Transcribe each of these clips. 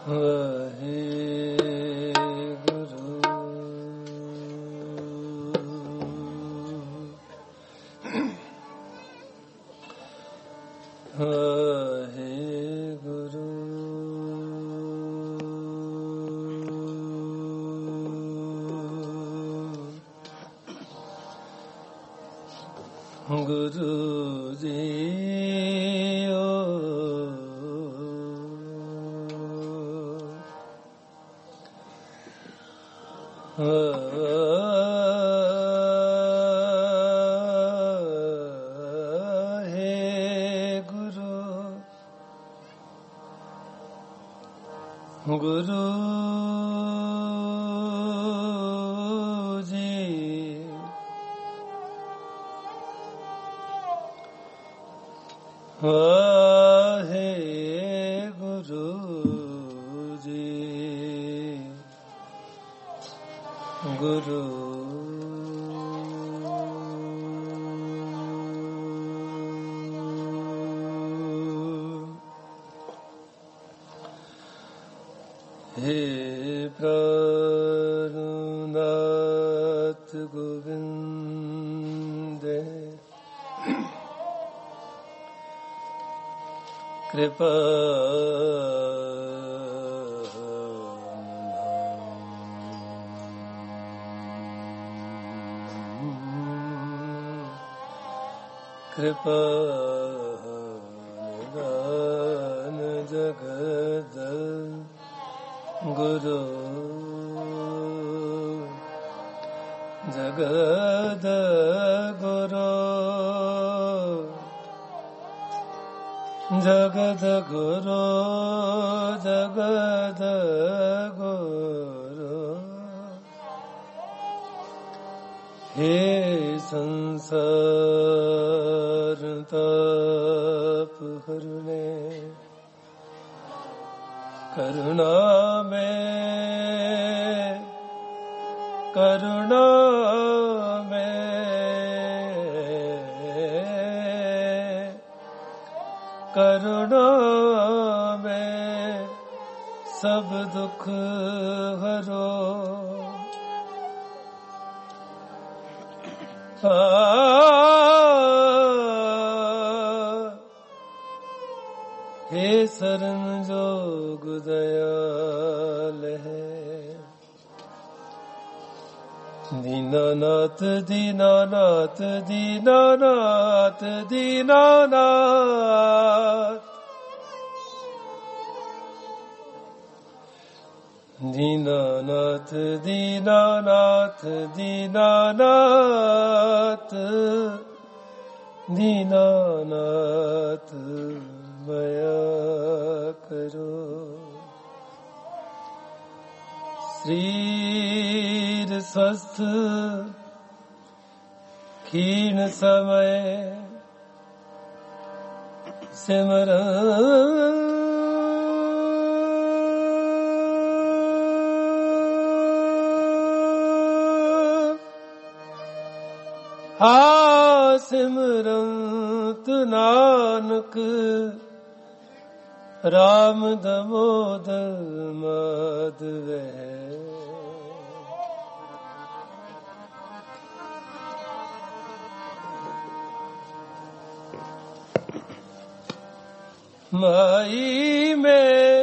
माई में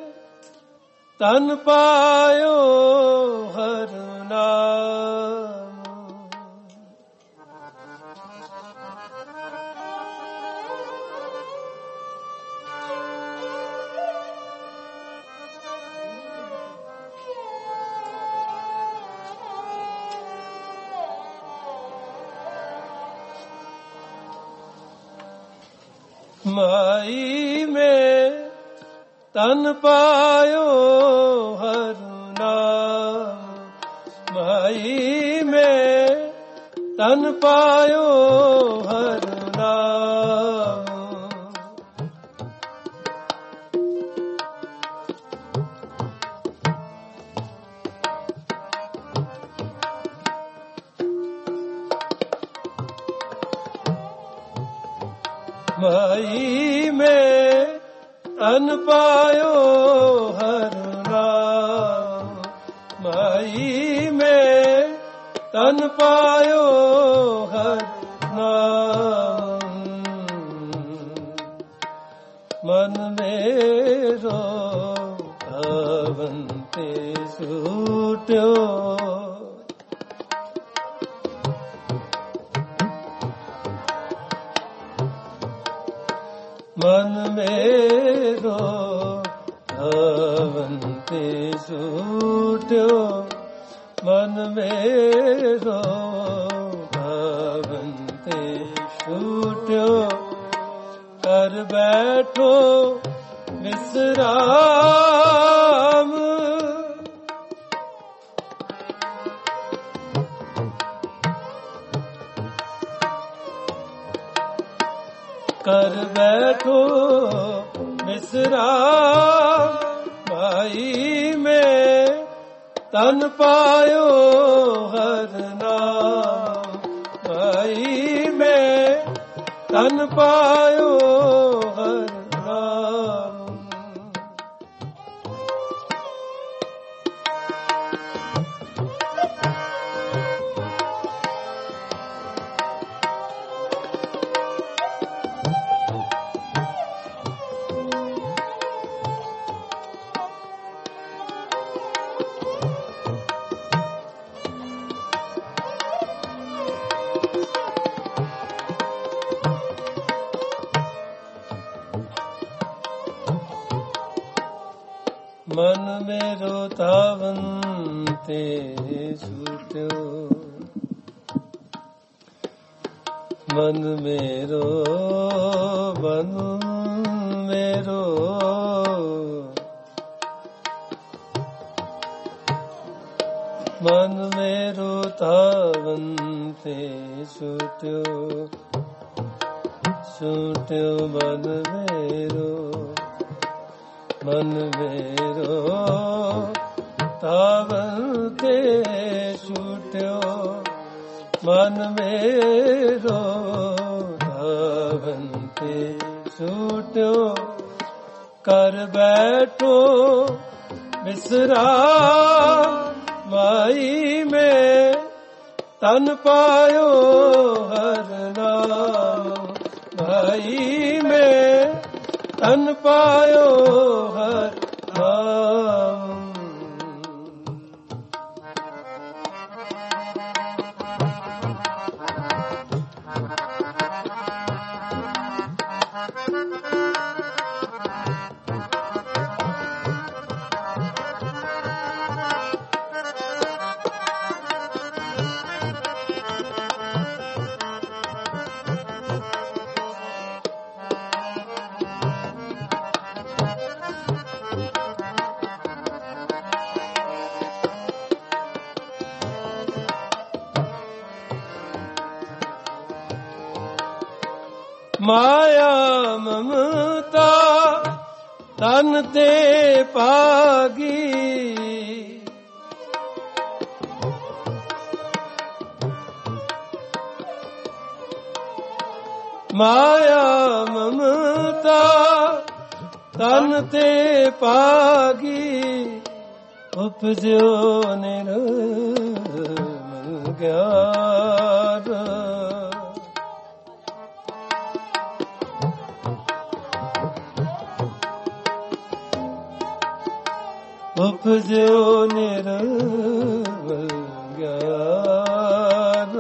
तन पायो हर नाम, माई में तन पायो हर नाम, माई में तन पायो हर नाम। माई में ਤਨ ਪਾਇਓ ਹਰ ਨਾਮ। ਮਾਈ ਮੈਂ ਤਨ ਪਾਇਓ ਹਰ ਨਾਮ। ਮਨ ਮੇਰੋ ਭਾਵਨ ਤੇ ਛੂਟਿਓ। ਮਨ ਮੇਰੋ ਭਾਵਨ ਤੇ ਛੂਟਿਓ। ਮਨ ਮੇਰੋ ਭਾਵਨ ਤੇ ਛੂਟਿਓ। ਕਰ ਬੈਠੋ ਵਿਸਰਾਮ। ਕਰ ਬੈਠੋ ਵਿਸਰਾਮ। ਮਾਈ ਮੈਂ ਤਨ ਪਾਇਓ ਹਰ ਨਾਮ। ਮਾਈ ਮੈਂ ਤਨ ਪਾਇਓ ਹਰ ਨਾਮ। ਮਨ ਮੇਰੋ ਤਾਵਨ ਤੇ ਛੂਟਿਓ। ਮਨ ਮੇਰੋ ਮਨ ਮੇਰੋ ਮਨ ਮੇਰੋ ਤਾਵਨ ਤੇ ਛੂਟਿਓ। ਛੂਟਿਓ ਮਨ ਮੇਰੋ। ਮਨ ਮੇਰੋ ਤਾਵਨ ਤੇ ਛੂਟਿਓ। ਮਨ ਮੇਰੋ ਤਾਵਨ ਤੇ ਛੂਟਿਓ। ਕਰ ਬੈਠੋ ਵਿਸਰਾਮ। ਮਾਈ ਮੈਂ ਤਨ ਪਾਇਓ ਹਰ ਨਾਮ। ਮਾਈ ਮੈਂ ਤਨ ਪਾਇਓ ਹਰ ਨਾਮ। ਮਾਇਆ ਮਮਤਾ ਤਨ ਤੇ ਭਾਗੀ। ਮਾਇਆ ਮਮਤਾ ਤਨ ਤੇ ਭਾਗੀ। ਉਪਜਿਓ ਨਿਰਮਲ ਗਿਆਨ। ਉਪਜਿਓ ਨਿਰਮਲ ਗਿਆਨ।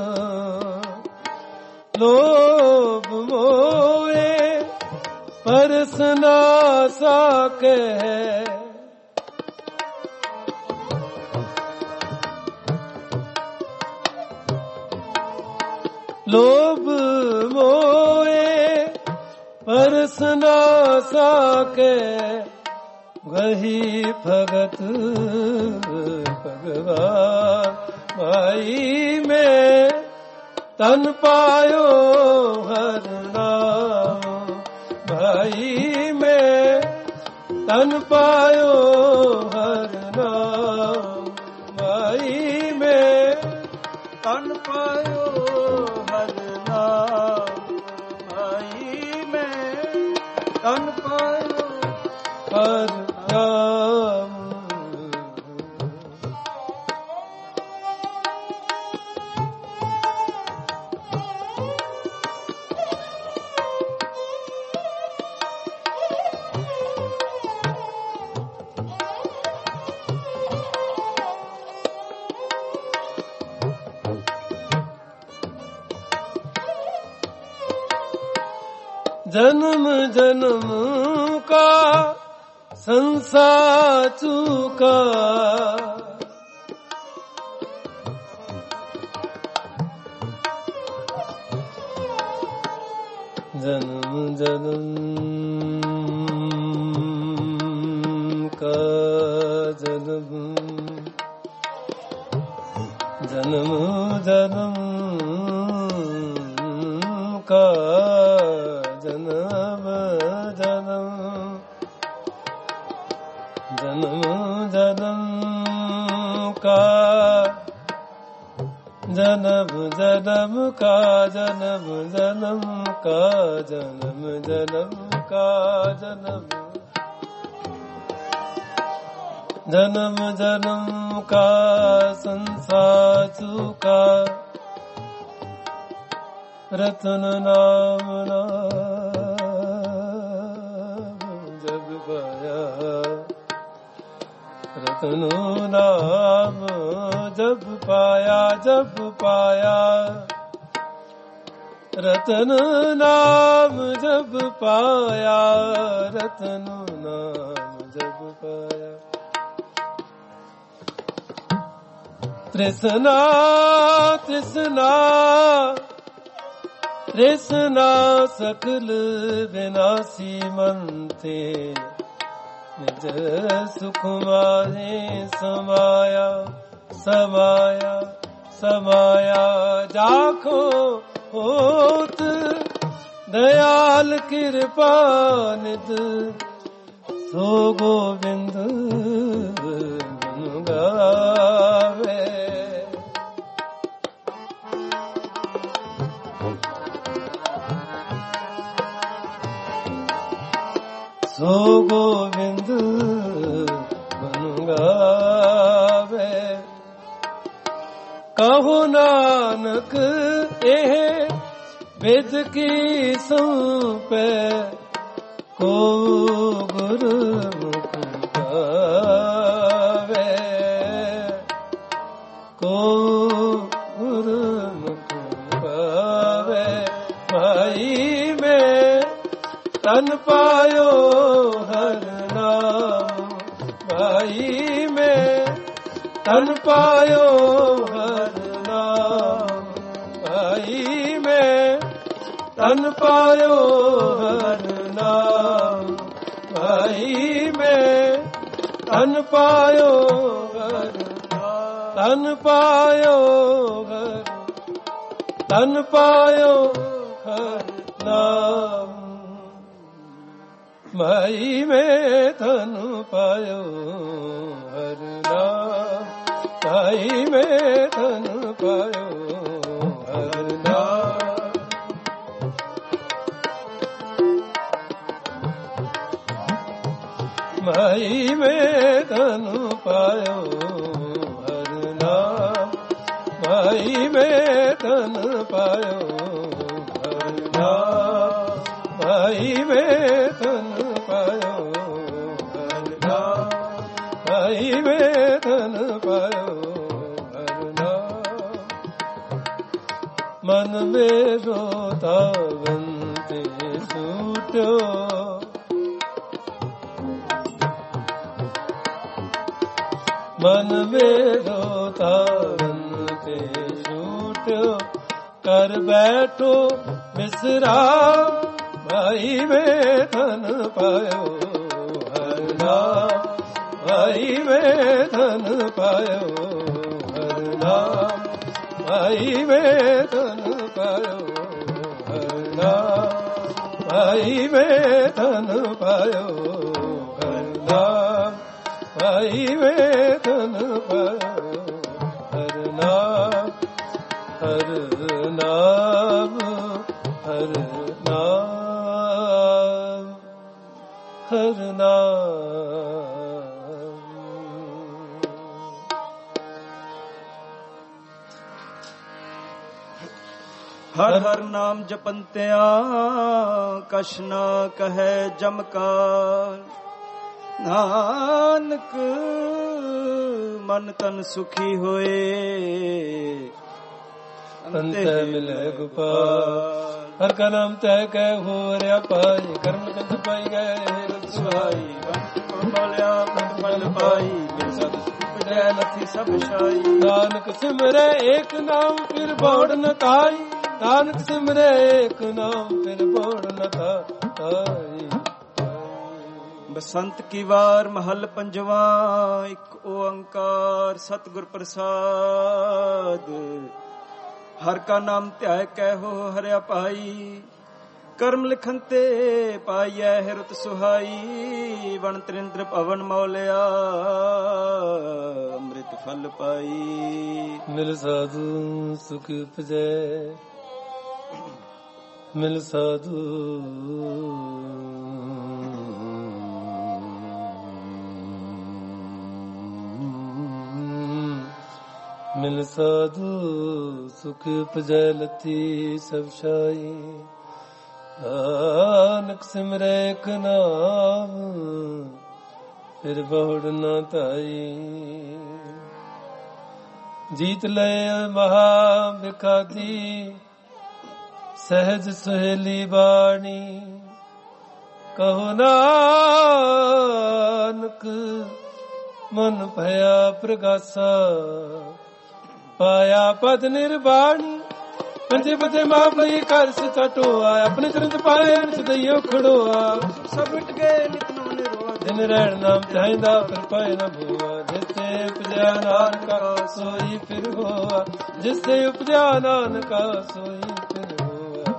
ਲੋਭ ਮੋਏ ਪਰਸ ਨਾ ਸਾਕੇ। ਲੋਭ ਮੋਏ ਪਰਸ ਨਾ ਸਾਕੇ। ਵਹੀ ਭਗਤ ਭਗਵਾਨ। ਮਾਈ ਮੈਂ ਤਨ ਪਾਇਓ ਹਰ ਨਾਮ। ਮਾਈ ਮੈਂ ਤਨ ਪਾਇਓ ਹਰ ਨਾਮ। ਮਾਈ ਮੈਂ ਤਨ ਪਾਇਓ ਹਰ ਨਾਮ। ਮਾਈ ਮੈਂ ਤਨ ਪਾਇਓ ਹਰ ਨਾਮ। जन्म जन्म का संसार चूका, जन्म जन्म का जन्म, जन्म जन्म का जन्म जन्म, जन्म जन्म का जन्म जन्म का जन्म जन्म का जन्म जन्म का जन्म, जन्म जन्म का संसार चूका, रतन नाम जब पाया, रतन नाम जब पाया, जब पाया, रतन नाम जब पाया, रतन नाम जब पाया। तृष्णा तृष्णा तृष्णा सकल विनाशी मन थे, निज सुख माहे समाया, समाया समाया। जाखो होत दयाल कृपा निध, सो गोविंद गुण गावे। सो गोविंद गुण गावे। कहो नानक एह विद की सौंपे, को गुरुमुख गावे, को गुरुमुख गावे। भाई में तन पायो हर नाम, भाई में तन पायो हर नाम, भाई में तन पायो हर नाम, भाई में तन पायो हर, तन पायो हर, तन पायो हर नाम। भाई में तन पायो हर नाम, भाई में तन पायो हर नाम। भाई में तन पायो हर नाम, भाई में तन पायो हर नाम, भाई में तन पायो हर नाम, भाई में तन पायो हर नाम। मन में रोता बनते सूटो, मन में रोता बनते सूटो, कर बैठो विश्राम, भाई में तन पायो हर नाम, भाई में तन पायो हर नाम, भाई में तन पायो हर नाम, भाई में तन पायो हर नाम, भाई में तन पायो हर नाम, हर नाम, हर नाम, ਅਖਰ ਨਾਮ। ਹਰ ਹਰ ਨਾਮ ਜਪੰਤਿਆ ਕਛ ਨਾ ਕਹੈ ਜਮਕਾਰ। ਨਾਨਕ ਮਨ ਤਨ ਸੁਖੀ ਹੋਏ ਅੰਤੇ ਮਿਲੇ ਗੋਪਾਲ। ਹਰ ਕਾ ਨਾਮ ਤੈ ਕੈ ਹੋ ਰਿਆ ਪਾਈ। ਕਰਮ ਕੰਦ ਪਾਈ ਗਏ ਸੁਹਾਈ। ਬਲਿਆ ਬੰਦ ਫਲ ਪਾਈ। ਬਿਨ ਸਦ ਸੁਪਜੈ ਲਥੀ ਸਭ ਛਾਈ। ਨਾਨਕ ਸਿਮਰੈ ਏਕ ਨਾਮ ਫਿਰ ਬੋੜ ਨ ਕਾਈ। ਨਾਨਕ ਸਿਮਰੈ ਏਕ ਨਾਮ ਫਿਰ ਬੋੜ ਨ ਕਾਈ। ਬਸੰਤ ਕੀ ਵਾਰ ਮਹੱਲ ਪੰਜਵਾ। ਇੱਕ ਓੰਕਾਰ ਸਤਿਗੁਰ ਪ੍ਰਸਾਦ। ਹਰ ਕਾ ਨਾਮ ਧਿਆਇ ਕਹਿਓ ਹਰਿਆ ਭਾਈ। ਕਰਮ ਲਿਖਨ ਤੇ ਪਾਈਐ ਹੈ ਰੁਤ ਸੁਹਾਈ। ਵਣ ਤ੍ਰਿੰਦਰ ਭਵਨ ਮੌਲਿਆ ਅੰਮ੍ਰਿਤ ਫਲ ਪਾਈ। ਮਿਲ ਸਾਧੂ ਸੁਖ ਉਪਜੈ। ਮਿਲ ਸਾਧੂ ਮਿਲ ਸਾਧੂ ਸੁਖ ਉਪਜੈ ਲਤੀ ਸਭ ਛਾਈ। ਨਾਨਕ ਸਿਮਰੈ ਏਕ ਨਾਮ ਫਿਰ ਬਹੁੜ ਨ ਧਾਈ। ਜੀਤ ਲੈ ਮਹਾ ਬਿਖਾਦੀ ਸਹਿਜ ਸੁਹੇਲੀ ਬਾਣੀ। ਕਹੋ ਨਾਨਕ ਮਨ ਭਇਆ ਪ੍ਰਗਾਸਾ। ਪਾਇਆ ਪਦ ਨਿਰਵਾਣੀ। ਪੰਜੇ ਬਦੇ ਮਾਂ ਪਈ ਕਰ ਸਿਤਾ ਟੋਆ। ਆਪਣੇ ਚਰਨ ਪਾਏ ਅਨਸ ਦਈਓ ਖੜੋਆ। ਸਭ ਮਿਟ ਗਏ ਨਿਤ ਨੋ ਨਿਰੋਆ। ਦਿਨ ਰਹਿਣ ਨਾਮ ਚਾਹੀਦਾ ਫਿਰ ਪਾਏ ਨ ਭੂਆ। ਜਿਸੇ ਉਪਜਿਆ ਨਾਨਕਾ ਸੋਈ ਫਿਰ ਹੋਆ। ਜਿਸੇ ਉਪਜਿਆ ਨਾਨਕਾ ਸੋਈ ਫਿਰ ਹੋਆ।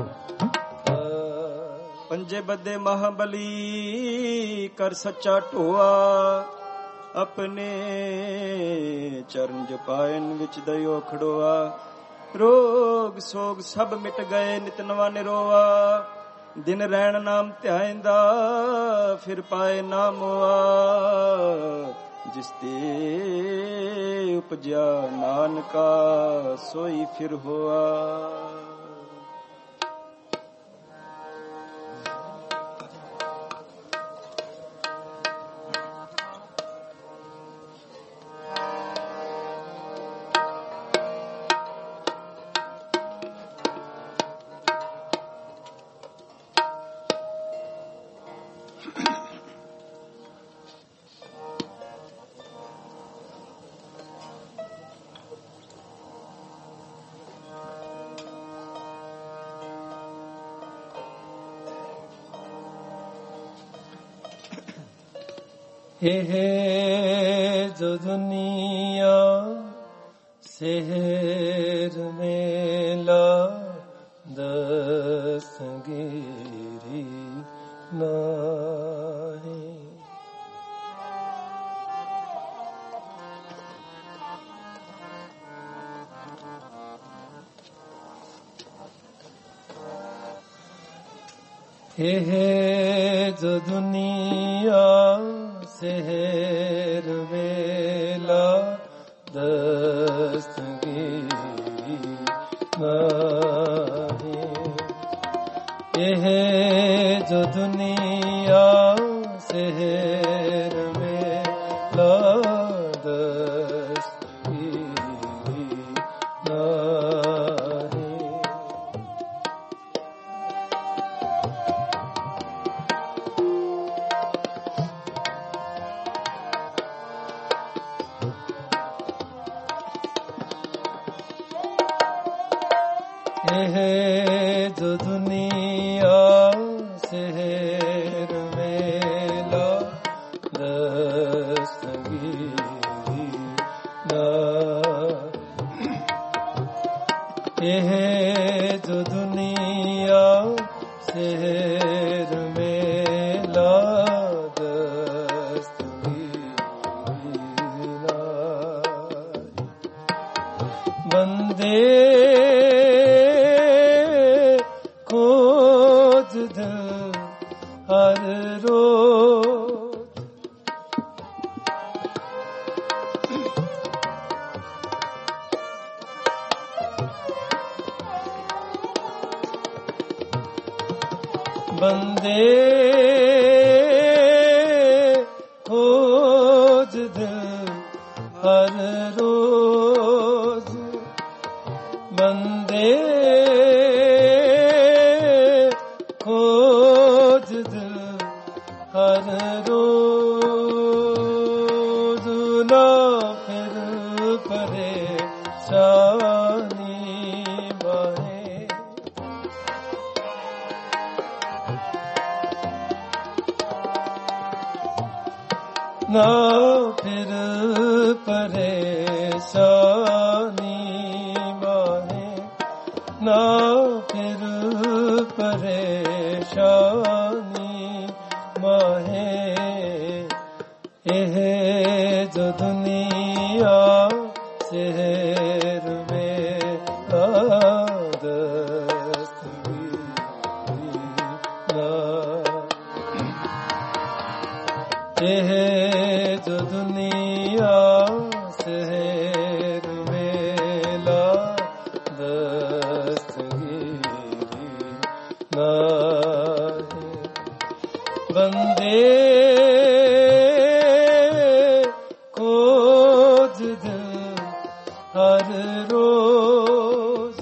ਪੰਜੇ ਬੱਦੇ ਮਹਾਬਲੀ ਕਰ ਸੱਚਾ ਢੋਆ। ਆਪਣੇ ਚਰਨ ਜਪਾਇਨ ਵਿੱਚ ਦਇਓ ਖੜੋਆ। ਰੋਗ ਸੋਗ ਸਭ ਮਿਟ ਗਏ ਨਿਤ ਨਵਾ ਨਿਰੋਆ। ਦਿਨ ਰਹਿਣ ਨਾਮ ਧਿਆਇਂਦਾ ਫਿਰ ਪਾਏ ਨਾ ਮੋਆ। ਜਿਸ ਤੇ ਉਪਜਿਆ ਨਾਨਕਾ ਸੋਈ ਫਿਰ ਹੋਆ। ਇਹ ਜੋ ਦੁਨੀਆ ਸਹਿਰ ਮੇਲਾ ਦਸਗੀਰੀ ਨਾਹੀ। ਇਹ ਜੋ ਦੁਨੀਆ ਸਹਿਰ ਵੇਲਾ ਦਸਤਗੀਰੀ ਨਾਹੀ। ਇਹ ਜੋ ਦੁਨੀਆ ਸਹਿਰ ਵੇਲਾ ਦਸਤਗੀਰੀ ਨਾਹੀ। ਇਹ ਜੋ ਦੁਨੀਆ ਸਹਿਰ ਮੇਲਾ ਦਸਤਗੀਰੀ ਨਾਹੀ। ਇਹ ਜੋ ਦੁਨੀਆ ਸਹਿਰ ਮੇਲਾ ਦਸਤਗੀਰੀ ਨਾਹੀ। ਬੰਦੇ हर रोज। बंदे खोज दिल हर रोज, बंदे खोज दिल हर रोज। ना फिर परेशानी बाहे, ना फिर परेशानी बाहे, ना फिर परेशानी बाहे। यह जो दुनिया शहर में यह जो दुनिया शहर मेला दस्तगीरी नाहे। बंदे खोज दिल हर रोज,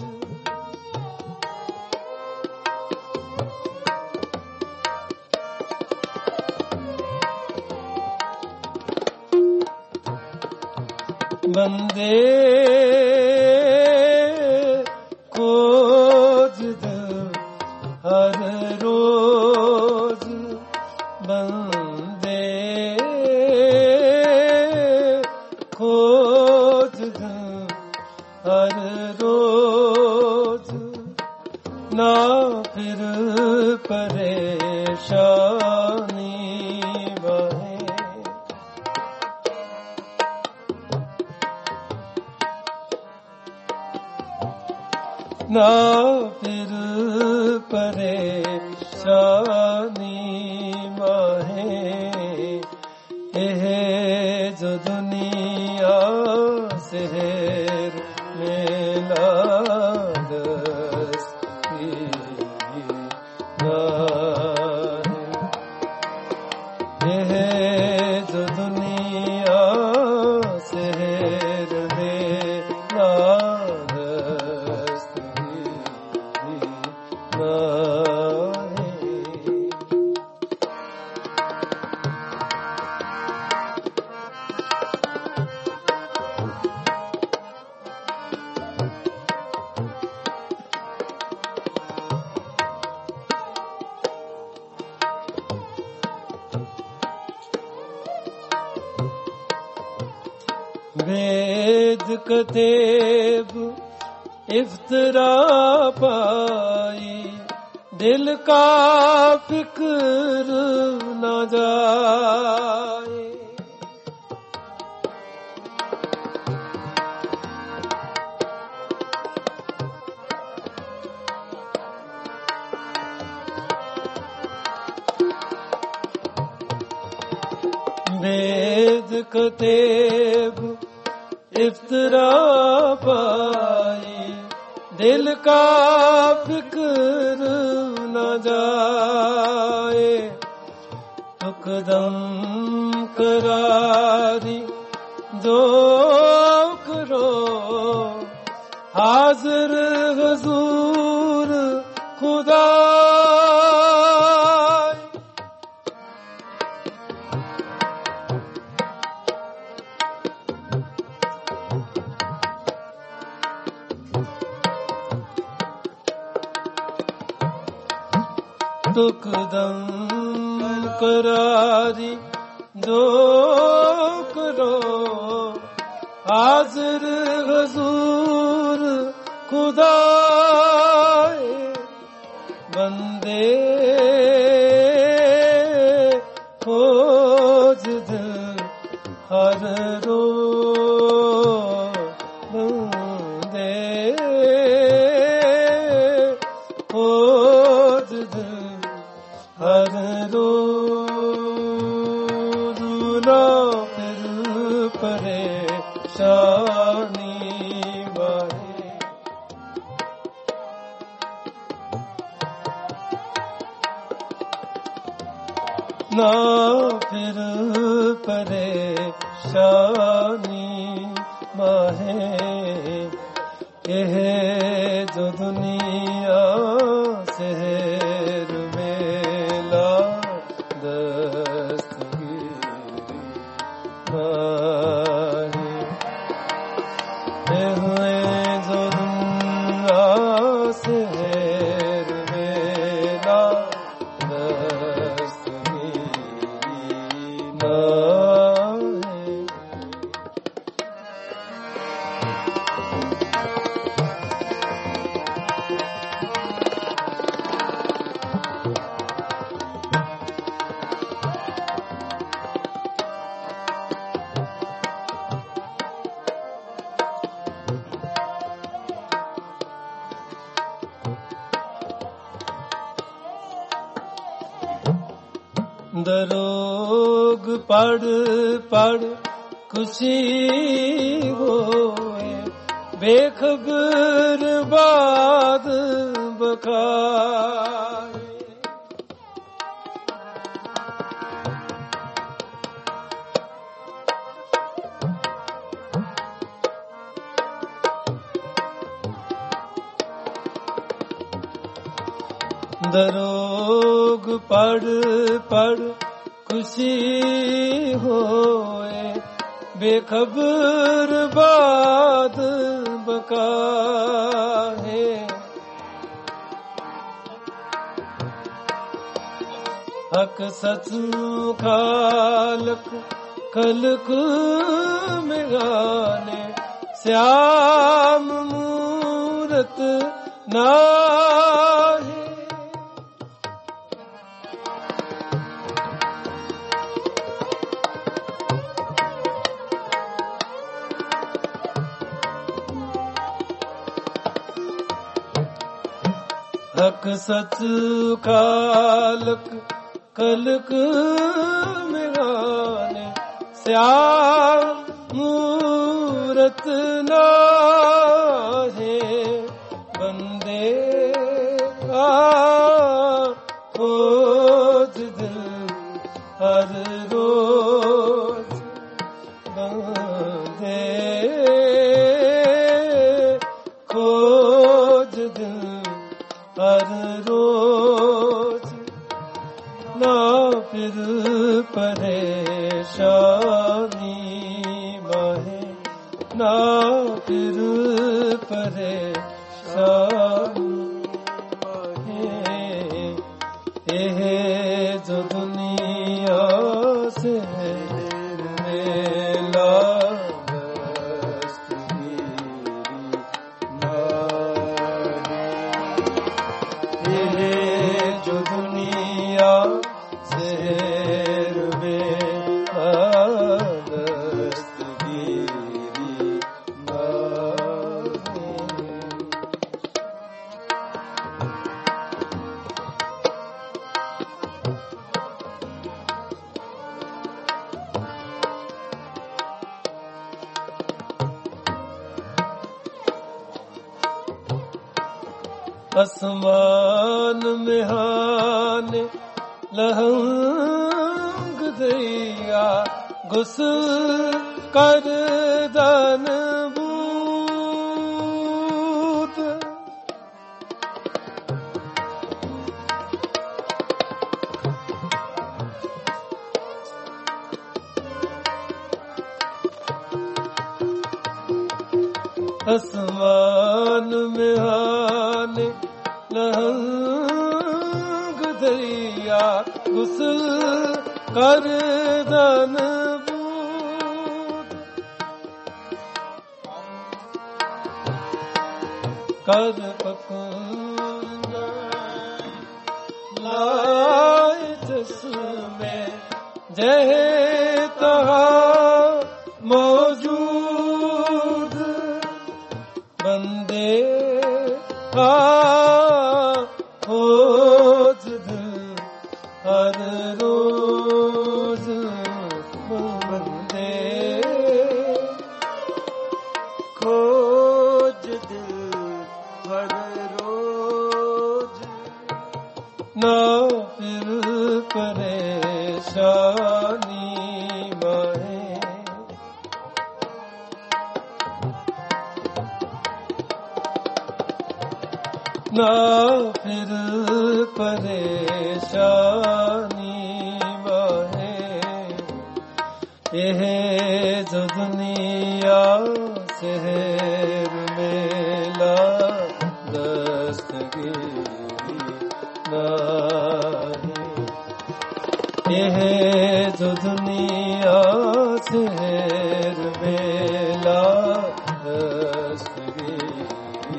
बंदे खोज दिल हर रोज, बंदे खोज दिल हर रोज। ना फिर परेशानी बाहे, ना फिर परेशानी बाहे। यह जो दुनिया शहर मेला दस्तगीरी नाहे। यह जो दुनिया शहर मेला दस्तगीरी नाहे। वेद कतेब इफ्तरा पाई, दिल का फिक्र न जाए। वेद कतेब इफ्तरा पाई, दिल का फिक्र न जाए। तुकदम करारी जो करो, हाजिर हुजूर खुदा। तुकदम करारी जो करो, हाजिर हुजूर खुदा। बंदे खोज दिल हर रोज, बंदे खोज दिल ਹਰ ਰੋਜ਼ ਨਾ ਫਿਰ ਪਰੇਸ਼ਾਨੀ ਮਾਹੇ। ਨਾ ਫਿਰ ਪਰੇਸ਼ਾਨੀ ਮਾਹੇ। ਇਹ ਜੋ ਦੁਨੀਆ ਸਹਿਰ ਮੇਲਾ ਦਸਤਗੀਰ ਮਾਹੇ। ਇਹ ਜੋ ਦੁਨੀਆ ਸਹਿਰ ਮੇਲਾ ਦਸਤਗੀਰ ਮਾਹੇ। ਦਰੋਗ ਪੜ ਪੜ ਖੁਸ਼ੀ ਹੋਏ, ਬੇਖਬਰ ਬਾਦ ਬਖਾਏ। ਦਰੋਗ ਪੜ ਪੜ ਖੁਸ਼ੀ ਹੋਏ, ਬੇਖਬਰ ਬਾਦ ਬਕਾਹੇ। ਹਕ ਸਚ ਖਾਲਕ ਖਲਕ ਮਿਲਾਨੇ, ਸਿਆਮ ਮੂਰਤ ਨਾਹੀ। ਹਕ ਸਚ ਖਾਲਕ ਖਲਕ ਮਿਲਾਨੇ, ਸਿਆਮ ਮੂਰਤ ਨਾਹੀ। ਬੰਦੇ ਕਾ ਖੋਜ ਦਿਲ ਹਰ ਰੋਜ਼, ਬੰਦੇ ਖੋਜ ਦਿਲ ਹਰ ਰੋਜ਼। ਨਾ ਫਿਰ ਪਰੇਸ਼ਾਨੀ ਮਾਹੇ, ਨਾ ਫਿਰ ਪਰੇਸ਼ਾਨੀ ਮਾਹੇ। ਇਹ ਜੋ ਦੁਨੀਆ ਸੇ ਮੇਲਾ जो दुनिया शेर में दस्तगीरी माहे। आसमान में हाने लहंग दिया, गुस्ल कर दन बूत। आसमान में हाने लहंग दरिया, गुस्ल कर दन बूत। कर पकुन लाए जिसमें जह तहा मौजूद, बंदे का खोज दिल हर रोज बंदे खोज दिल हर रोज ना फिर परेशानी माहे ना फिर परेशानी माहे यह जो दुनिया शहर मेला दस्तगीरी नाही यह जो दुनिया शहर मेला दस्तगीरी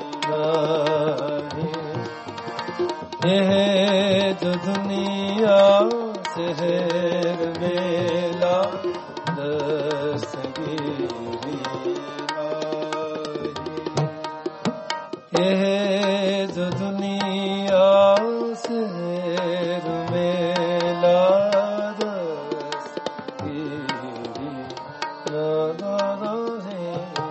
नाही यह जो दुनिया शहर मेला दस्तगीरी नाही यह जो दुनिया शहर मेला दस्तगीरी नाही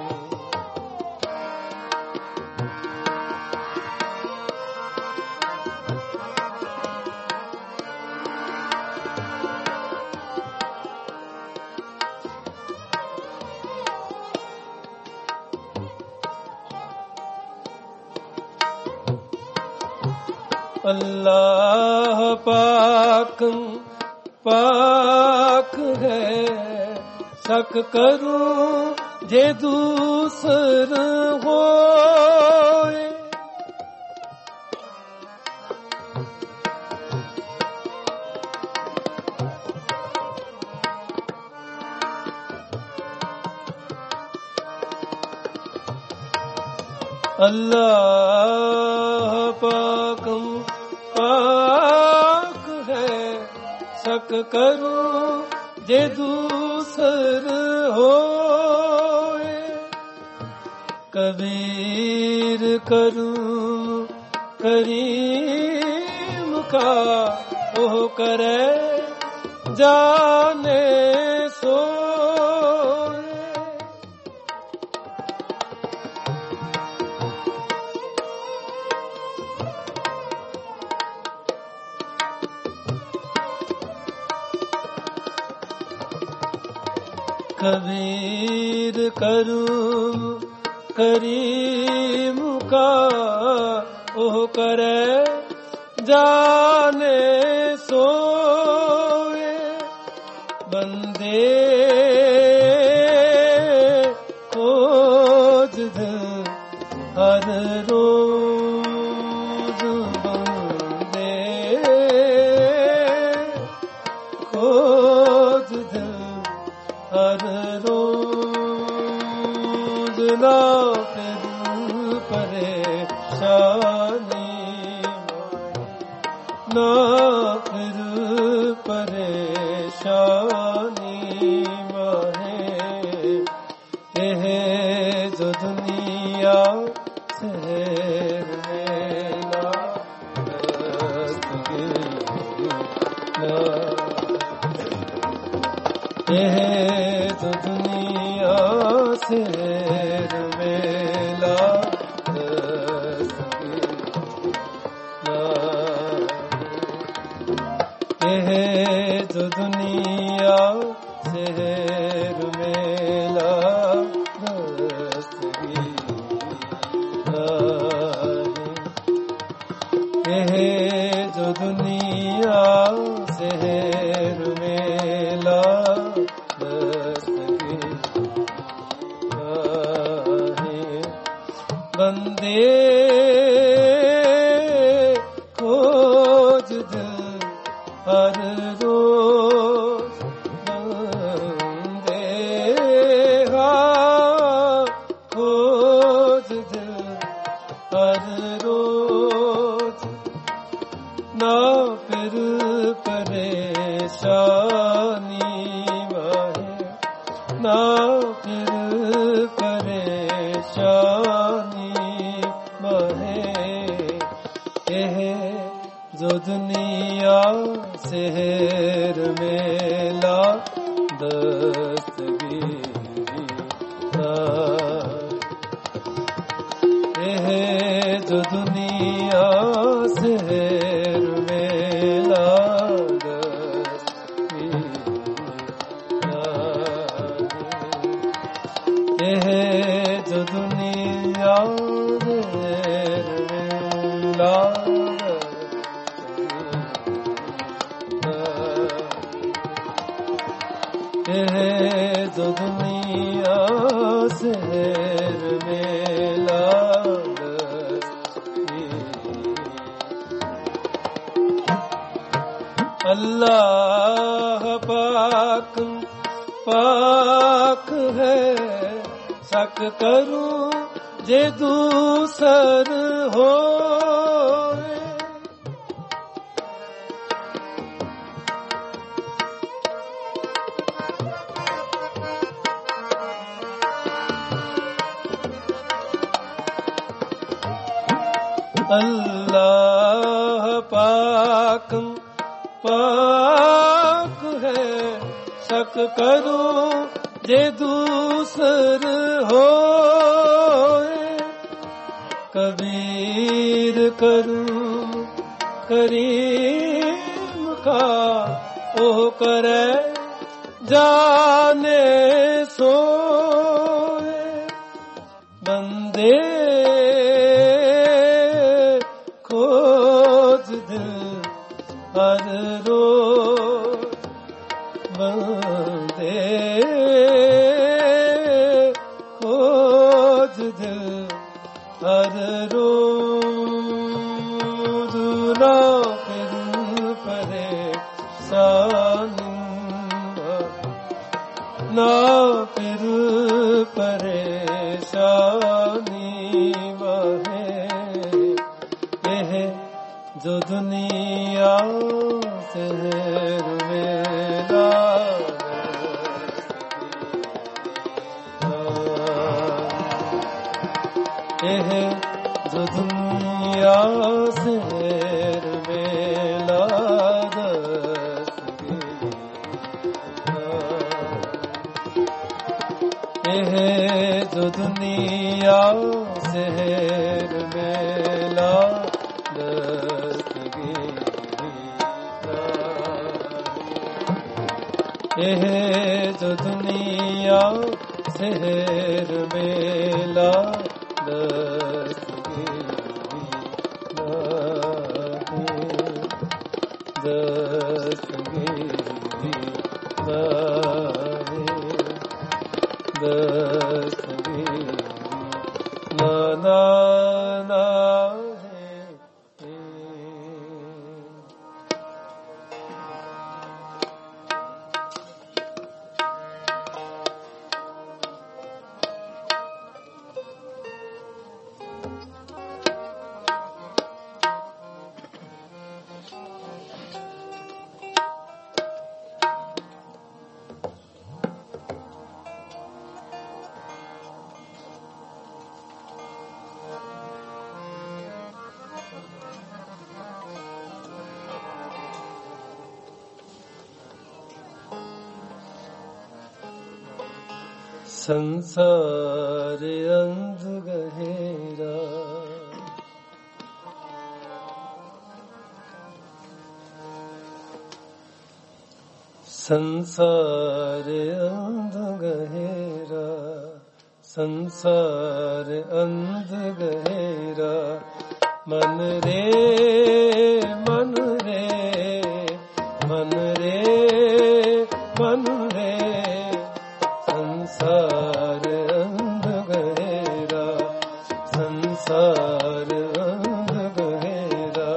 अल्लाह पाक पाक है शक करूं जे दूसर होए अल्लाह पाक पाक है शक करूं जे दूसर होए कबीर करूं करीम का ओह करे जाने सोए कबीर करूं करीम का ओह करे जाने सोए बंदे खोज दिल हर रोज बंदे खोज दिल हर रोज ना फिर परेशानी ना फिर परेशानी माहे यह जो दुनिया शहर मेला दस्तगीरी यह जो दुनिया शहर मेला यह जो दुनिया शहर मेला यह जो दुनिया शहर मेला बंदे खोज दिल हर रोज बंदे खोज दिल हर रोज ना फिर परेशानी माहे ना फिर परेशानी माहे यह जो दुनिया दुनिया शहर मेला दस्तगीरी यह जो दुनिया शहर मेला दस्तगीरी यह जो दुनिया जो दुनिया शहर मेला अल्लाह पाक पाक है शक करूं जे दूसर हो अल्लाह पाक पाक है शक करूं जे दूसर हो कबीर करूं करीम का ओ करे जाने सो बंदे हर रोज बंदे खोज दिल हर रोज ना फिर परेशानी ना फिर परेशानी वहे यह जो दुनिया शहर मेला यह जो दुनिया शहर मेला यह जो दुनिया शहर मेला यह जो दुनिया शहर मेला संसार अंध गहरा संसार अंध गहरा संसार अंध गहरा मन रे मन रे मन रे मन रे संसार अंध गहरा संसार अंध गहरा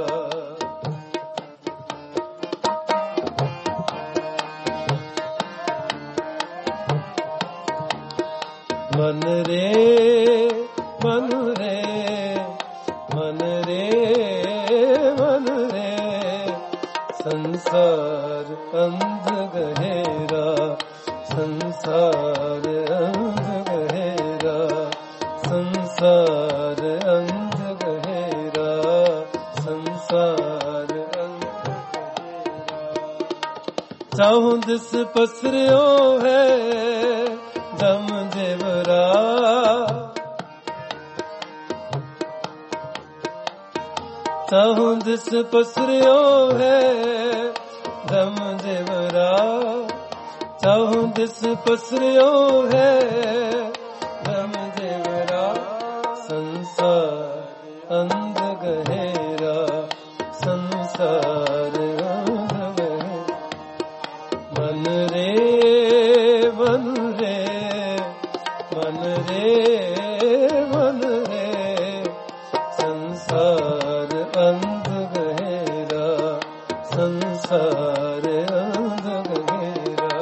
मन रे मन रे मन रे मन रे संसार अंध गहरा संसार अंध गहरा संसार अंध गहरा संसार अंध चाहूं दिस पसरियो है दम जेवरा चाहूं दिस पसरियो है दम जेवरा चाहूं दिस पसरियो है दम जेवरा संसार अंध गहेरा संसार अंध गहेरा मन रे मन रे मन रे मन रे संसार अंध गहेरा संसार अंध गहेरा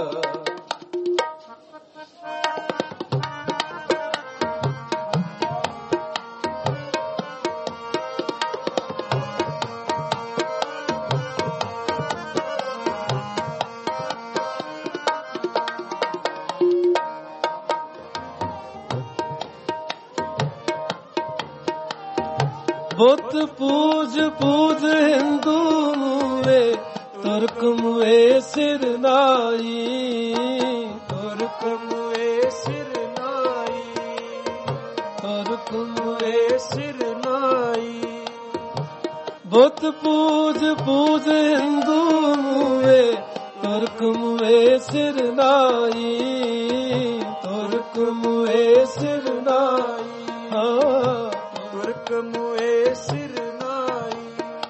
बुत पूज पूज हिंदू मुए तुर्क मुए सिर नाई तुर्क मुए सिर नाई तुर्क मुए सिर नाई बुत पूज पूज हिंदू मुए तुर्क मुए सिर नाई तुर्क मुए सिर नाई हाँ तुर्क मुए सिर नाई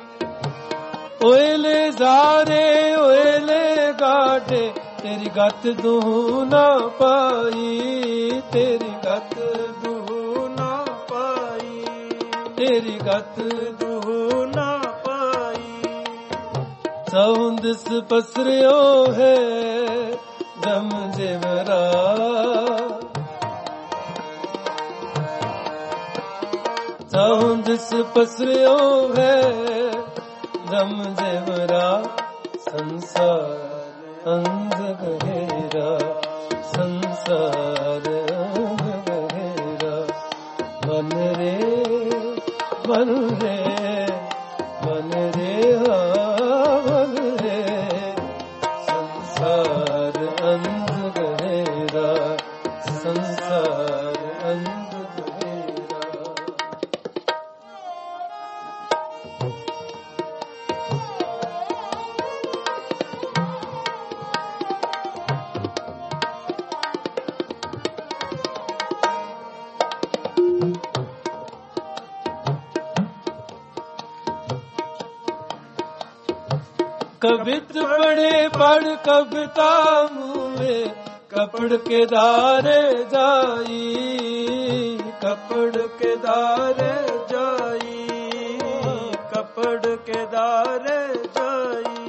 ओएले जारे ओएले गाटे तेरी गत दूँ ना पाई तेरी गत दूँ ना पाई तेरी गत दूँ ना पाई चाहूं दिस पसरियो है दम जेवरा चाहूं दिस पसरियो है दम जेवरा संसार अंध गहेरा संसार अंध गहेरा मन रे मन रे मन रे हाँ मन रे संसार अंध गहेरा संसार अंध गहेरा कबित पढ़े पढ़ कविता मुए कपड़ के दारे जाई कपड़ के दारे जाई कपड़ के दारे जाई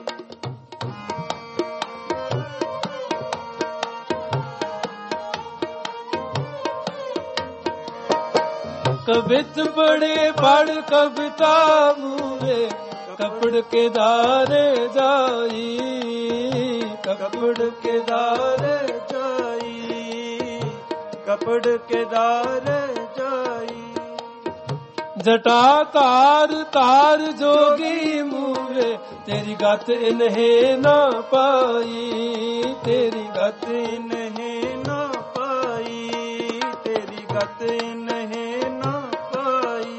कबित पढ़े पढ़ कविता मुए कपड़ के दारे जाई कपड़ के दारे जाई कपड़ के दारे जाई जटा तार तार जोगी मुए तेरी गत इन्हें ना पाई तेरी गत इन्हें ना पाई तेरी गत इन्हें ना पाई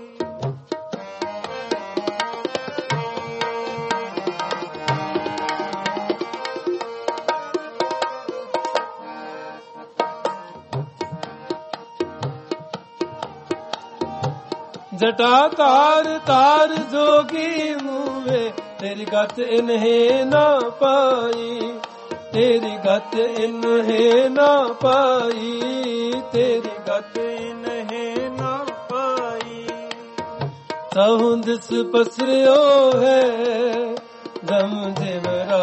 जटा तार तार जोगी मुए तेरी गत इन्हें ना पाई तेरी गत इन्हें ना पाई तेरी गत इन्हें ना पाई चाहूं दिस पसरियो है दम जेवरा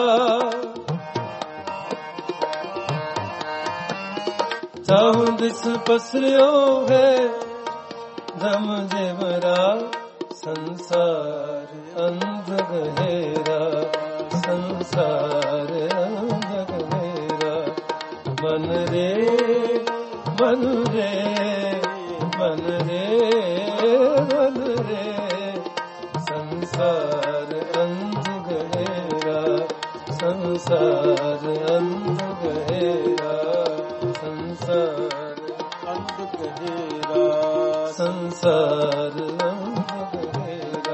चाहूं दिस पसरियो है दम जेवरा संसार अंध गहेरा संसार अंध गहेरा मन रे मन रे मन रे मन रे संसार अंध गहेरा ਸੰਸਾਰ ਅੰਧ ਗਹਿਰਾ, ਸੰਸਾਰ ਅੰਧ ਗਹਿਰਾ, ਸੰਸਾਰ ਅੰਧ ਗਹਿਰਾ।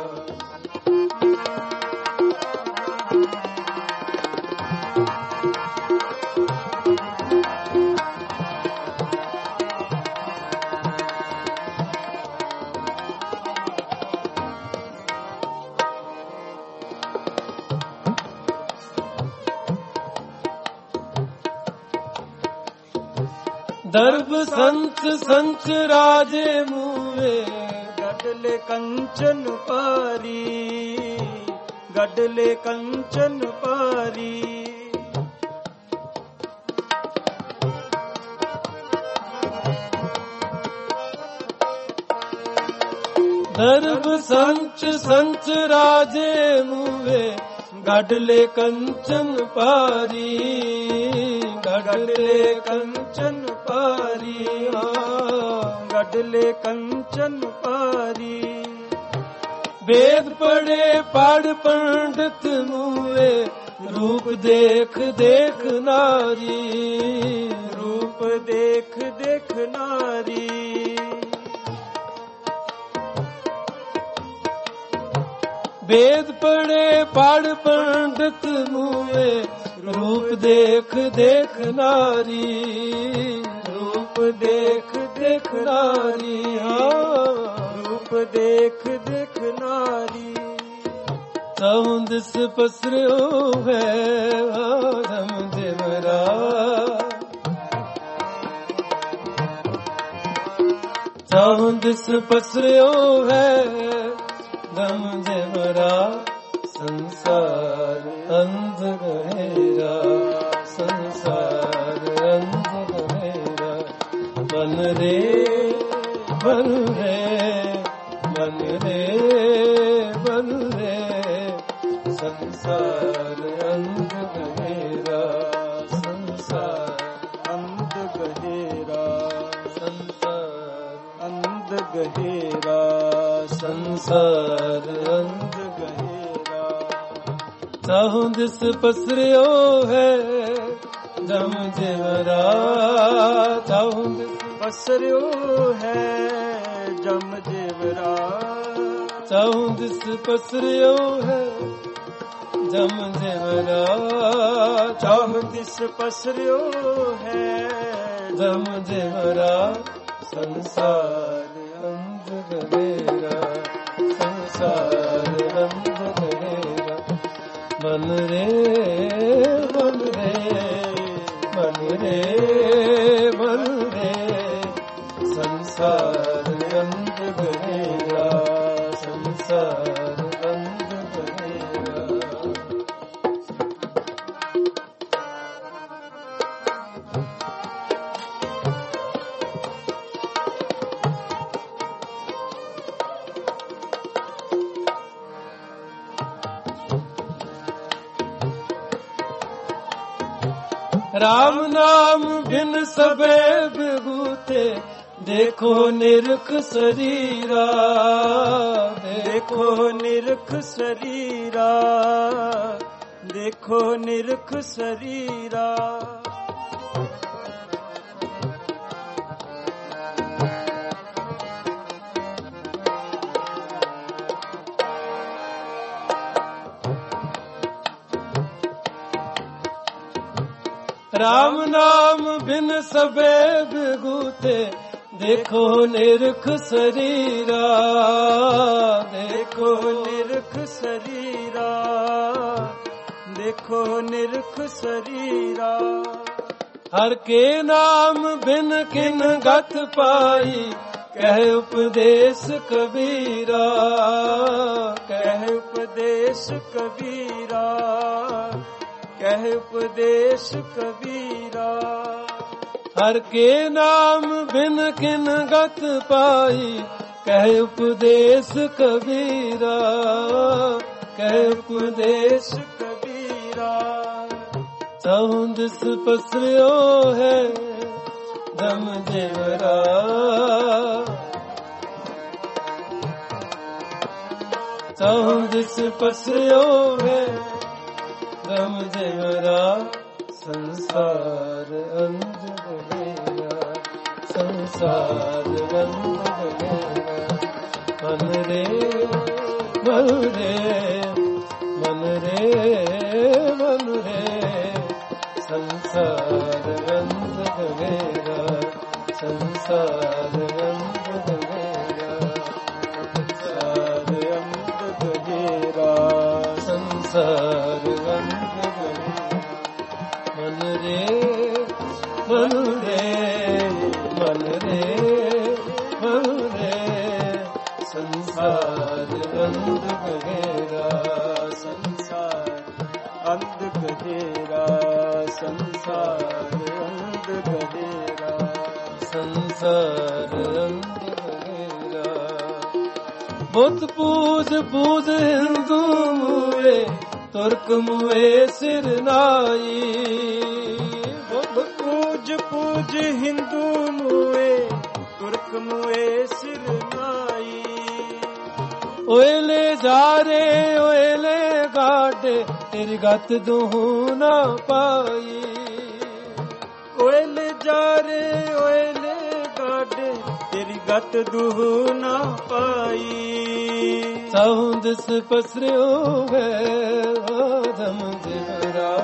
ਦਰਬ ਸੰਤ ਸੰਚ ਰਾਜੇ ਮੂਵੇ, ਗਡਲੇ ਕੰਚਨ ਪਾਰੀ, ਗਡਲੇ ਕੰਚਨ ਪਾਰੀ। ਦਰਬ ਸੰਚ ਸੰਚ ਰਾਜੇ ਮੂਵੇ, ਗਡਲੇ ਕੰਚਨ ਪਾਰੀ, ਗਡਲੇ ਕੰਚਨ ਪਾਰੀ, ਗਡਲੇ ਕੰਚਨ ਪਾਰੀ। ਵੇਦ ਪੜੇ ਪੜ ਪੰਡਤ ਮੂਏ, ਰੂਪ ਦੇਖ ਦੇਖ ਨਾਰੀ, ਰੂਪ ਦੇਖ ਦੇਖ ਨਾਰੀ। ਵੇਦ ਪੜੇ ਪੜ ਪੰਡਤ ਮੂਏ, ਰੂਪ ਦੇਖ ਦੇਖ ਨਾਰੀ, ਰੂਪ ਦੇਖ ਦੇਖ ਨਾਰੀ, ਰੂਪ ਦੇਖ ਦੇਖ ਨਾਰੀ। ਤਉ ਦਿਸ ਪਸਰਿਓ ਹੈ ਆਦਮ ਦੇਵਰਾ, ਤਉ ਦਿਸ ਪਸਰਿਓ ਹੈ ਦਮ ਦੇਵਰਾ। ਸੰਸਾਰ ਅੰਧ ਗਹਿਰਾ, ਸੰਸਾਰ ਅੰਧ ਗਹਿਰਾ। ਮਨ ਰੇ ਮਨ ਰੇ ਮਨ ਰੇ ਮਨ ਰੇ, ਸੰਸਾਰ ਅੰਧ ਗਹਿਰਾ, ਸੰਸਾਰ ਅੰਧ ਗਹਿਰਾ, ਸੰਸਾਰ ਅੰਧ ਗਹਿਰਾ, ਸੰਸਾਰ ਅੰਧ ਗਹਿਰਾ। ਤਾਹੂ ਦਿਸ ਪਸਰਿਓ ਹੈ ਦਮ ਜੇਵਰਾ, ਤਾਹੂ ਦਿਸ ਪਸਰਿਓ ਹੈ ਜਮ ਜੇਵਰਾ, ਤਾਹੂ ਦਿਸ ਪਸਰਿਓ ਹੈ ਜਮ ਜੇਵਰਾ, ਤਾਹੂ ਦਿਸ ਪਸਰਿਓ ਹੈ ਜਮ ਜੇਵਰਾ। ਸੰਸਾਰ ਅੰਧ ਗਹਿਰਾ, ਸੰਸਾਰ ਅੰਧ ਗਹਿਰਾ। ਮਨ ਰੇ ਮਨ ਰੇ ਮਨ ਰੇ ਮਨ ਰੇ, ਸੰਸਾਰ ਅੰਧ ਗਹਿਰਾ, ਸੰਸਾਰ ਅੰਧ ਗਹਿਰਾ। ਰਾਮ ਨਾਮ ਬਿਨ ਸਭੇ ਬਿਗੂਤੇ, ਦੇਖੋ ਨਿਰਖ ਸਰੀਰਾ, ਦੇਖੋ ਨਿਰਖ ਸਰੀਰਾ, ਦੇਖੋ ਨਿਰਖ ਸਰੀਰਾ। ਰਾਮ ਨਾਮ ਬਿਨ ਸਭੇ ਬਿਗੂਤੇ, ਦੇਖੋ ਨਿਰਖ ਸਰੀਰਾ, ਦੇਖੋ ਨਿਰਖ ਸਰੀਰਾ, ਦੇਖੋ ਨਿਰਖ ਸਰੀਰਾ। ਹਰ ਕੇ ਨਾਮ ਬਿਨ ਕਿਨ ਗਤ ਪਾਈ, ਕਹਿ ਉਪਦੇਸ਼ ਕਬੀਰਾ, ਕਹਿ ਉਪਦੇਸ਼ ਕਬੀਰਾ, ਕਹਿ ਉਪਦੇਸ਼ ਕਬੀਰਾ। ਹਰ ਕੇ ਨਾਮ ਬਿਨ ਕਿਨ ਗਤ ਪਾਈ, ਕਹਿ ਉਪਦੇਸ਼ ਕਬੀਰਾ, ਕਹਿ ਉਪਦੇਸ਼ ਕਬੀਰਾ। ਤਾਹੂ ਦਿਸ ਪਸਰਿਓ ਹੈ ਦਮ ਜੇਵਰਾ, ਤਾਹੂ ਦਿਸ ਪਸਰਿਓ ਹੈ ਦਮ ਸੰਸਾਰ ਅੰਧ ਗਹਿਰਾ। ਮਨ ਰੇ ਮਨ ਰੇ ਮਨ ਰੇ ਮਨ ਰੇ ਸੰਸਾਰ ਅੰਧ ਗਹਿਰਾ। ਸੰਸਾਰ ਅੰਧ ਗਹਿਰਾ ਸੰਸਾਰ ਅੰਧ ਗਹਿਰਾ ਸੰਸਾਰ ਅੰਧ ਗਹਿਰਾ। ਬੁੱਤ ਪੂਜ ਪੂਜ ਹਿੰਦੂ ਮੂਏ ਤੁਰਕ ਮੂਏ ਸਿਰ ਨਾਈ। ਬੁੱਤ ਪੂਜ ਪੂਜ ਹਿੰਦੂ ਮੂਏ ਤੁਰਕ ਮੂਏ ਸਿਰ ਨਾਈ। ਓਇਲੇ ਜਾਰੇ ਓਇਲੇ ਗਾਡੇ ਤੇਰੀ ਗੱਤ ਦੂਹੂ ਨਾ ਪਾਈ। ਓਇਲੇ ਜਾਰੇ ਓਇਲੇ ਗਾਡੇ ਤੇਰੀ ਗੱਤ ਦੂਹੂ ਨਾ ਪਾਈ। ਸਾਹੂ ਦਿਸ ਪਸਰਿਓ ਹੈ ਆਦਮ ਜਿਗਰਾ।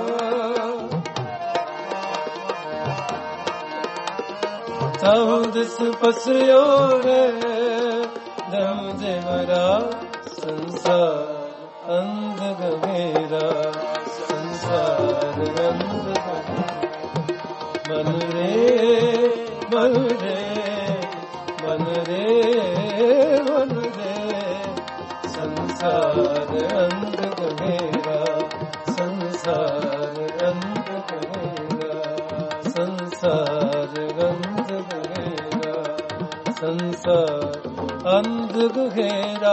ਸਾਹੂ ਦਿਸ ਪਸਰਿਓ ਹੈ ਦਮ ਜਿਗਰਾ। ਸੰਸਾਰ ਅੰਧ ਗਹਿਰਾ ਸੰਸਾਰ ਅੰਧ ਗਹਿਰਾ। ਮਨ ਰੇ ਮਨ ਰੇ ਮਨ ਰੇ ਮਨ ਰੇ ਸੰਸਾਰ ਅੰਧ ਗਹਿਰਾ ਸੰਸਾਰ ਅੰਧ ਗਹਿਰਾ ਸੰਸਾਰ ਅੰਧ ਗਹਿਰਾ ਸੰਸਾਰ ਅੰਧ ਗਹਿਰਾ।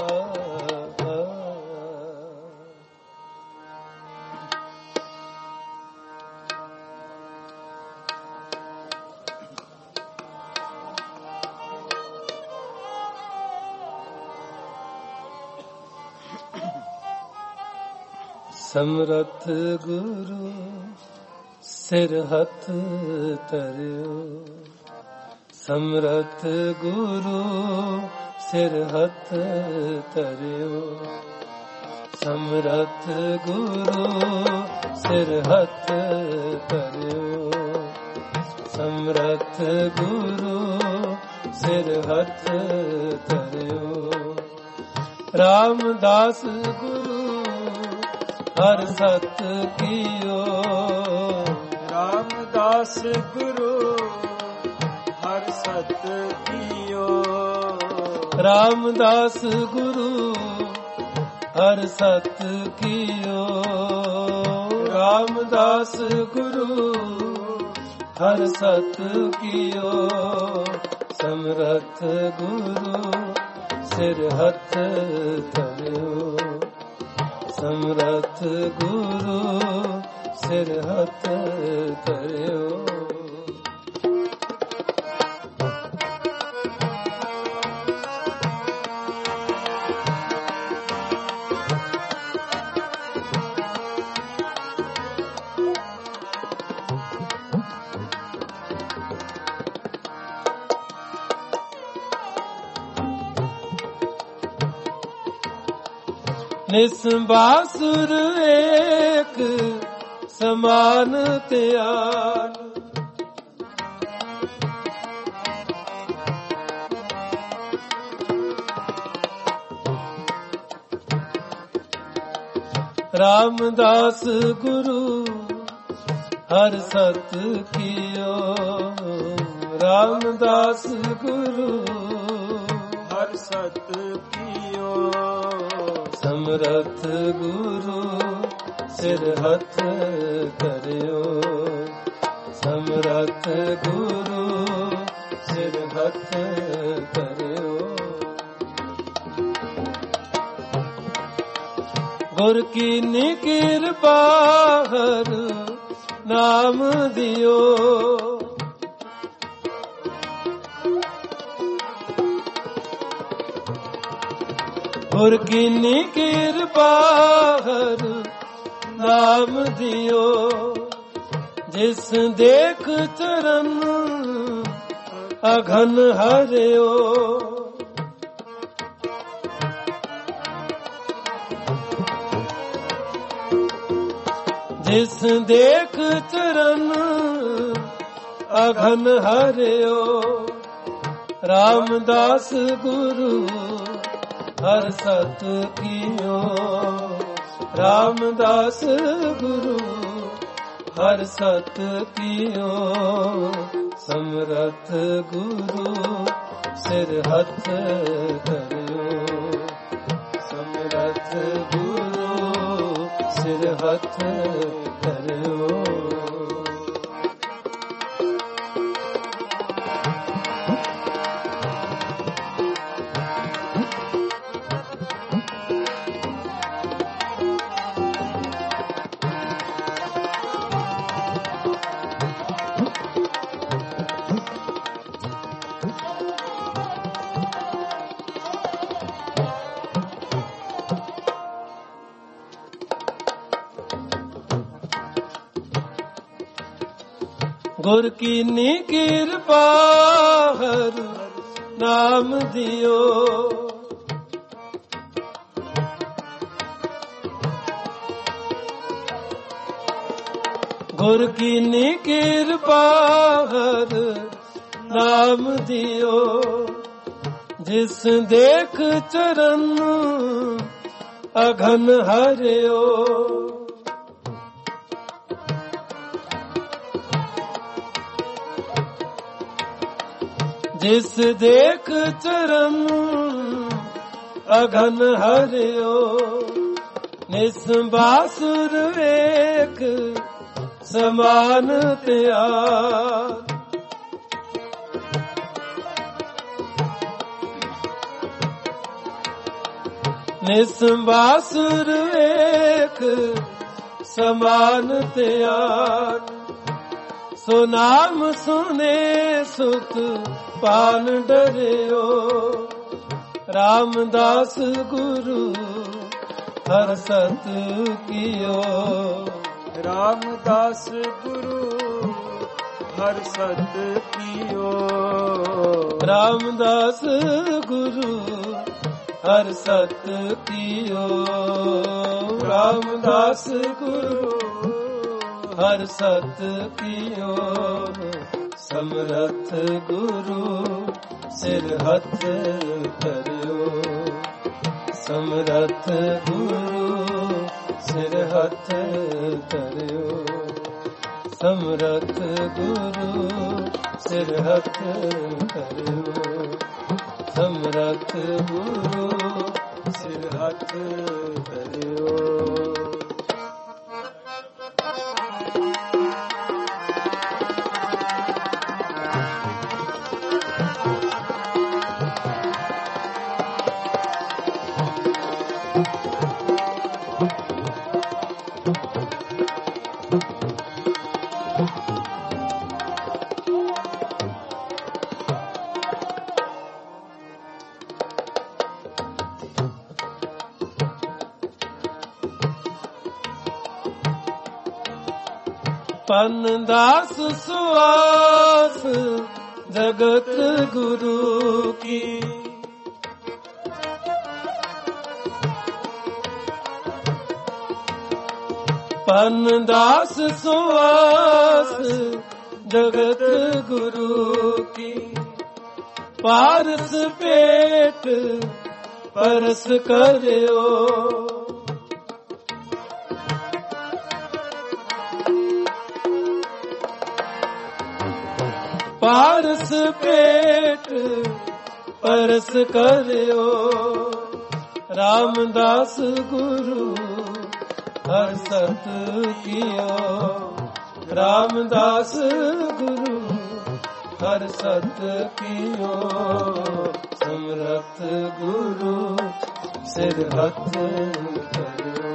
ਸਮਰਥ ਗੁਰੂ ਸਿਰ ਹੱਥ ਧਰਿਓ। ਸਮਰਥ ਗੁਰੂ ਸਿਰ ਹੱਥ ਧਰਿਓ। ਸਮਰਥ ਗੁਰੂ ਸਿਰ ਹੱਥ ਧਰਿਓ। ਸਮਰਥ ਗੁਰੂ ਸਿਰ ਹੱਥ ਧਰਿਓ। ਰਾਮਦਾਸ ਗੁਰੂ ਹਰ ਸਤ ਕੀਓ। ਰਾਮਦਾਸ ਗੁਰੂ ਹਰ ਸਤ ਕੀਓ। ਰਾਮਦਾਸ ਗੁਰੂ ਹਰ ਸਤ ਕੀਓ। ਰਾਮਦਾਸ ਗੁਰੂ ਹਰ ਸਤ ਕੀਓ। ਸਮਰਥ ਗੁਰੂ ਸਿਰ ਹੱਥ ਧਰਿਓ। ਸਮਰਥ ਗੁਰੂ ਸਿਰ ਹੱਥ ਧਰਿਓ। ਨਿਸਬਾਸੁਰ ਏਕ ਸਮਾਨ ਧਿਆਨ। ਰਾਮਦਾਸ ਗੁਰੂ ਹਰ ਸਤ ਕੀਓ। ਰਾਮਦਾਸ ਗੁਰੂ ਹਰ ਸਤ ਕੀਓ। ਸਮਰਥ ਗੁਰੂ ਸਿਰ ਹੱਥ ਧਰਿਓ। ਸਮਰਥ ਗੁਰੂ ਸਿਰ ਹੱਥ ਧਰਿਓ। ਗੁਰ ਕੀ ਕਿਰਪਾ ਹਰ ਨਾਮ ਦਿਓ। ਗੁਰ ਕੀ ਕਿਰਪਾ ਹਰ ਨਾਮ ਦਿਓ। ਜਿਸ ਦੇਖ ਚਰਨ ਅਘਨ ਹਰਿਓ। ਜਿਸ ਦੇਖ ਚਰਨ ਅਘਨ ਹਰਿਓ। ਰਾਮਦਾਸ ਗੁਰੂ ਹਰ ਸਤ ਕੀਓ। रामदास गुरु हर सत कियो समरथ गुरु सिर हथ धरियो समरथ गुरु सिर हथ धरियो गुर कीनी कृपा हर नाम दियो गुर कीनी कृपा हर नाम दियो जिस देख चरण अघन हरियो जिस देख चरण अघन हरियो निस्बासुर एक समान त्याग निस्बासुर एक समान त्याग सो नाम सुने सुत पान डरियो रामदास गुरु हर सत कियो रामदास गुरु हर सत कियो रामदास गुरु हर सत कियो रामदास गुरु हर सत कियो समरथ गुरु सिर हथ धरियो समरथ गुरु सिर हथ धरियो समरथ गुरु सिर हथ धरियो समरथ गुरु सिर हथ धरियो पन दास सुआस जगत गुरु की पन दास सुआस जगत गुरु की पारस पेट परस करियो पारस पेट परस करियो रामदास गुरु हर सत कियो रामदास गुरु हर सत कियो समरथ गुरु सिर हथ धरियो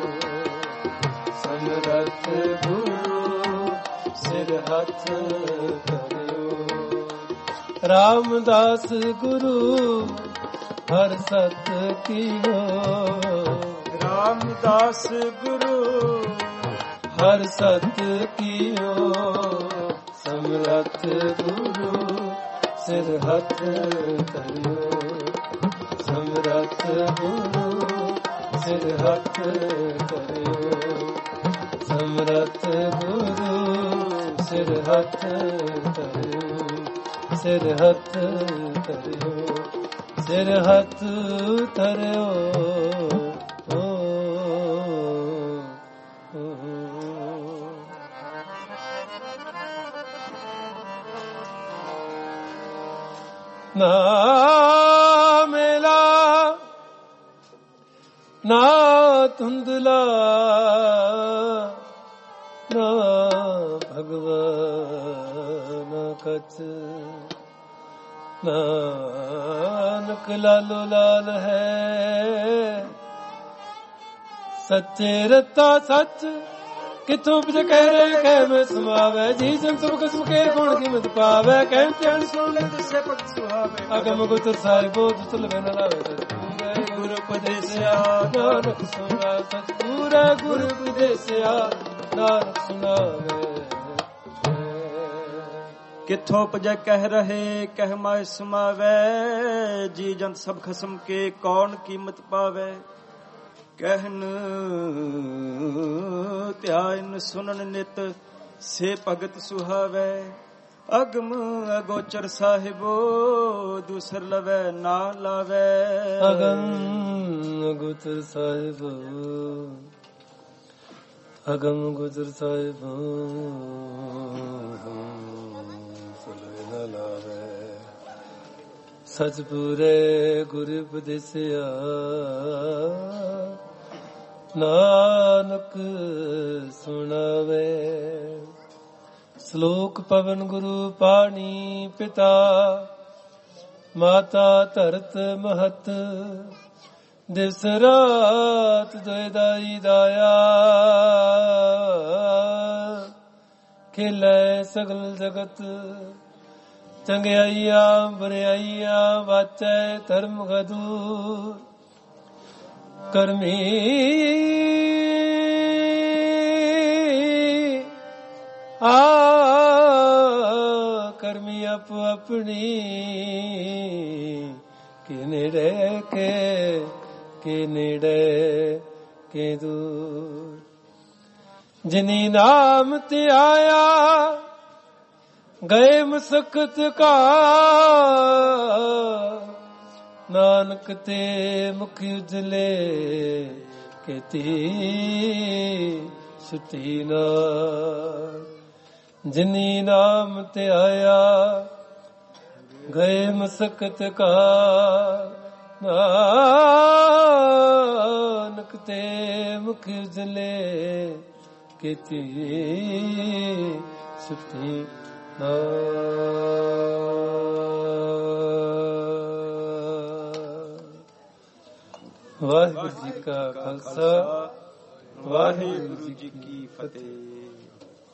समरथ गुरु सिर हथ धरियो रामदास गुरु हर सत कियो रामदास गुरु हर सत कियो समरथ गुरु सिर हथ धरियो समरथ गुरु सिर हथ धरियो समरथ गुरु सिर हथ धरियो सिर हथ धरियो सिर हथ धरियो ਨਾ ਮੇਲਾ ਨਾ ਧੁੰਦਲਾ ਨਾ ਭਗਵਾਨ ਕਛ ਨਾਨਕ ਲਾਲੋ ਲਾਲ ਹੈ ਸੱਚੇ ਰਤਾ ਸੱਚ ਕਿਥੋਂ ਉਪਜ ਕਹਿ ਰਹੇ ਕਹਿ ਮੈਂ ਸਮਾਵੈ ਜੀ ਜਨ ਸਭ ਕਿਸਮ ਕੇ ਗੁਣ ਕੀਮਤ ਪਾਵੈ ਕਹਿ ਧਿਆਨ ਸੁਣ ਲੈ ਤਿਸੇ ਭਗਤ ਸੁਹਾਵੈ ਅਗਮ ਗੁਰ ਸਾਹਿਬੋ ਤੁਲ ਬਿਨ ਲਾਵੇ ਸਤਿਗੁਰੂ ਗੁਰ ਉਪਦੇਸਿਆ ਨਾਨਕ ਸੁਣਾ ਸਤਿਗੁਰੂ ਗੁਰ ਉਪਦੇਸਿਆ ਨਾਨਕ ਸੁਣਾਵੇ ਕਿਥੋਂ ਉਪਜੈ ਕਹਿ ਰਹੇ ਕਹਿ ਮਾਇ ਸਮਾਵੈ ਜੀ ਜੰਤ ਸਭ ਖਸਮ ਕੇ ਕੌਣ ਕੀਮਤ ਪਾਵੈ ਕਹਿਨ ਧਿਆਨ ਸੁਨਨ ਨਿਤ ਸੇ ਭਗਤ ਸੁਹਾਵੈ ਅਗਮ ਅਗੋਚਰ ਸਾਹਿਬੋ ਦੂਸਰ ਲਵੈ ਨਾ ਲਾਵੈ ਅਗਮ ਅਗੋਚਰ ਸਾਹਿਬੋ ਅਗਮ ਅਗੋਚਰ ਸਾਹਿਬੋ ਸਚ ਪੂਰੇ ਗੁਰ ਉਪਦੇਸਿਆ ਨਾਨਕ ਸੁਣਾਵੇ ਸ਼ਲੋਕ ਪਵਨ ਗੁਰੂ ਪਾਣੀ ਪਿਤਾ ਮਾਤਾ ਧਰਤ ਮਹਤ ਦਿਵਸ ਰਾਤ ਦੋਇ ਦਾਈ ਦਾਇਆ ਖਿਲੇ ਸਗਲ ਜਗਤ ਚੰਗਿਆਈਆਂ ਬੁਰਿਆਈਆਂ ਵਾਚੈ ਧਰਮ ਗਦੂ ਕਰਮੀ ਕਰਮੀ ਆਪੋ ਆਪਣੀ ਕਿ ਨੇੜੇ ਕੇ ਨੇੜੇ ਕੇ ਦੂਰ ਜਿਨੀ ਨਾਮ ਤੇ ਆਇਆ ਗਏ ਮੁਸਕਤ ਕਾ ਨਾਨਕ ਤੇ ਮੁਖ ਉਜਲੇ ਕੀਤੀ ਸੁਤੀ ਨਾ ਜਿਨੀ ਨਾਮ ਤੇ ਆਇਆ ਗਏ ਮੁਸਕਤ ਕਾ ਨਾਨਕ ਤੇ ਮੁਖ ਉਜਲੇ ਕੀਤੀ ਸੁਤੀ ਨਾ ਵਾਹਿਗੁਰੂ ਜੀ ਕਾ ਖਾਲਸਾ ਵਾਹਿਗੁਰੂ ਜੀ ਕੀ ਫਤਿਹ।